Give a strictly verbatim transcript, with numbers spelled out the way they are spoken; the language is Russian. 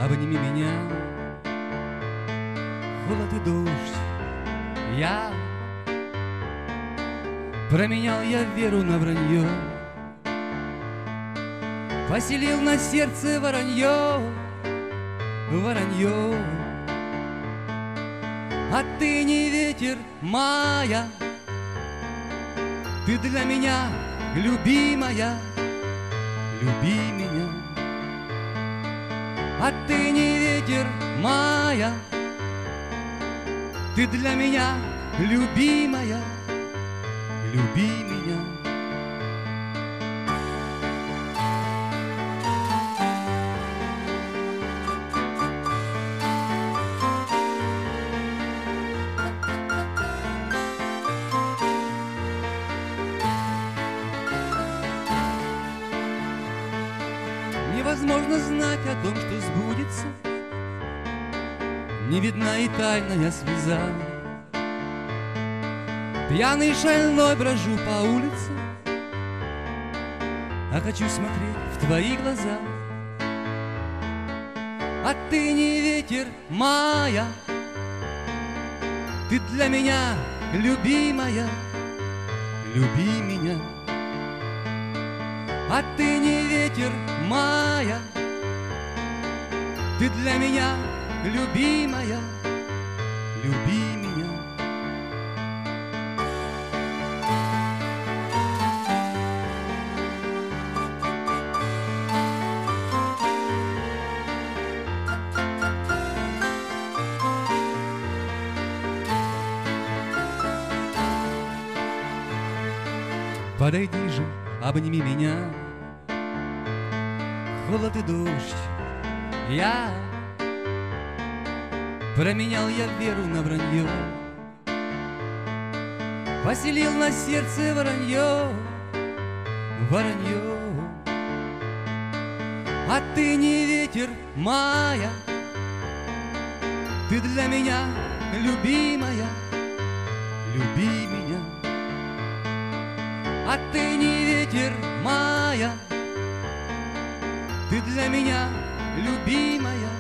обними меня. Холод и дождь, я променял я веру на вранье, поселил на сердце воронье, воронье. А ты не ветер мая, ты для меня любимая, люби меня. А ты не ветер мая, ты для меня любимая, люби меня. Невозможно знать о том, что сбудется, не видна и тайная слеза. Пьяный шальной брожу по улице, а хочу смотреть в твои глаза. А ты не ветер мая, ты для меня любимая, люби меня. А ты не ветер мая, ты для меня любимая, люби меня. Подойди же, обними меня. Холод и дождь, я променял я веру на вранье, поселил на сердце воронье, воронье. А ты не ветер мая, ты для меня любимая, люби меня. А ты не ветер мая, ты для меня любимая,